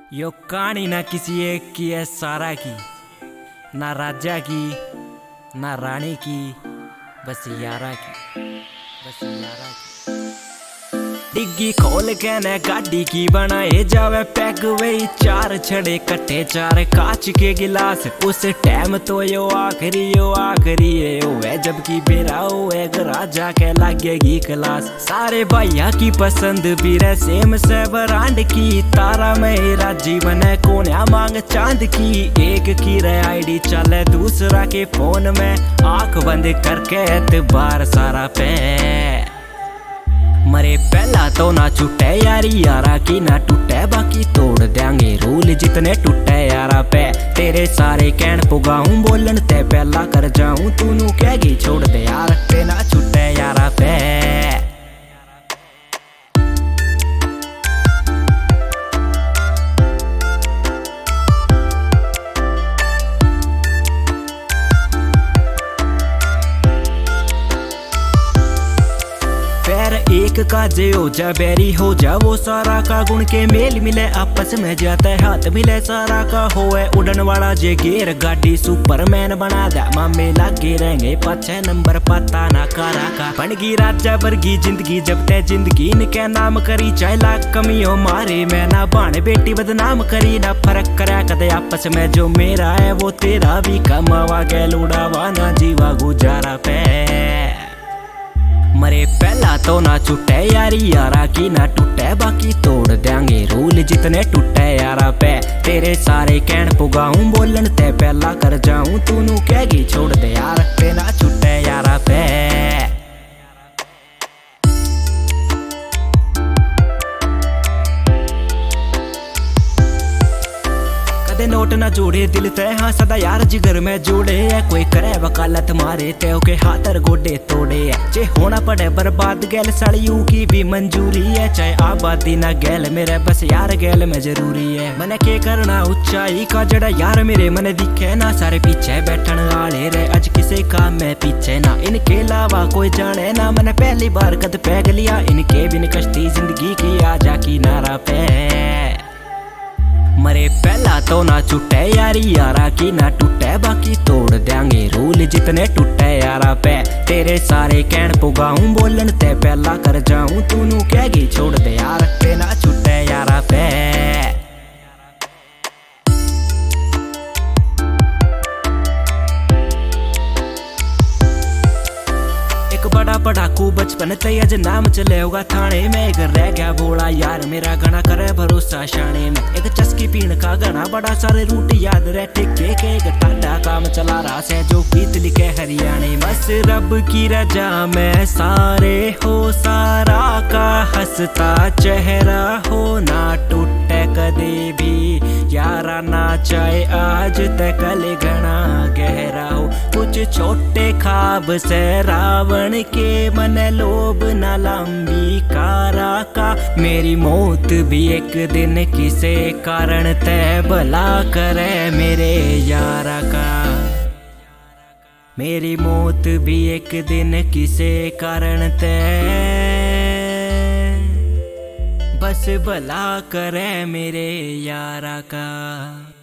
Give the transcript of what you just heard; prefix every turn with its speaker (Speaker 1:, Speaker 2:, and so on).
Speaker 1: यो कहानी ना किसी एक की है सारा की, ना राजा की ना रानी की, बस यारा की, बस यारा की। डिग्गी खोल के ने गाड़ी की बनाए जावे पैग वे चार छड़े कट्टे चार कांच के गिलास। उस टाइम तो यो आखिरी है यो है जबकि बेरा एक राजा के लागेगी क्लास। सारे भैया की पसंद भी रहे सेम से ब्रांड की, तारा में राजी बने कोन्या मांग चांद की। एक की रहे आईडी चले दूसरा के फोन में, आंख बंद करके एतबार सारा पे मरे। पहला तो ना छूटे यारी यारा की ना टूटे, बाकी तोड़ देंगे रूल जितने टूटे यारा पे। तेरे सारे कहन पुगाऊं बोलन ते पहला कर जाऊं, तूनू कहेगी छोड़ दे यार पे ना छूटे यारा पे। एक का जे हो जा बैरी हो जा वो सारा का, गुण के मेल मिले आपस में जाता है हाथ मिले सारा का। होए उड़न वाला जे गेर गाड़ी सुपरमैन बना दे, मामे लागे रहेंगे 5 नंबर पता ना कारा का। बनगी राजा वर्गी जिंदगी जब ते जिंदगी इनके नाम करी, चाहे लाख कमी हो मारे मैं ना बाण बेटी बदनाम करी। ना फर्क करा कदे आपस में, जो मेरा है वो तेरा भी कमावा गैल उड़ावा ना जीवा गुजारा पे। मरे पहला तो ना छूटे यारी यारा की ना टूटे, बाकी तोड़ देंगे रूल जितने टूटे यारा पे। तेरे सारे कहन पुगाऊं बोलन ते पहला कर जाऊं, तूनू कहेगी छोड़ दे यार पे ना छूटे यारा पे। नोट ना जोड़े दिल ते हाँ सदा यार जिगर में जोड़े है। कोई करे वकालत मारे ते के हाथर गोडे तोड़े है। चे होना पड़े बर्बाद गैल साड़ियों की भी मंजूरी है, चाहे आबादी ना गैल मेरे बस यार गैल में जरूरी है। मैंने के करना ऊंचाई का जड़ा यार मेरे मन दिखे ना, सारे पीछे बैठन वाले रे आज किसे काम में पीछे ना। इनके अलावा कोई जाने ना, मैंने पहली बार कद पैग लिया इनके बिन कश्ती जिंदगी की आजा किनारा पे। मरे पहला तो ना छूटे यारी यारा की ना टूटे, बाकी तोड़ देंगे रूल जितने टूटे यारा पे। तेरे सारे कहन पुगाऊं बोलन ते पहला कर जाऊं, तूनू कहेगी छोड़ दे यार पे ना छूटे यारा पे। बड़ा पढ़ाकू बचपन ते अज नाम चले होगा थाने में। एक रह गया बोला यार मेरा घना करे भरोसा शाने में। एक चस्की पीन का घना बड़ा सारे रूट याद रहे ठेके के, एक टाडा काम चला रहा से जो गीत लिखे हरियाणे। बस रब की रजा में सारे हो सारा का, हंसता चेहरा हो ना टूटे कदे भी यारा ना, चाहे आज तक कल घना गहरा हो। कुछ छोटे ख्वाब से रावण के मन लोभ ना लंबी कारा का। मेरी मौत भी एक दिन किसे कारण तय भला करे मेरे यारा का। मेरी मौत भी एक दिन किसे कारण तय बस भला करे मेरे यारा का।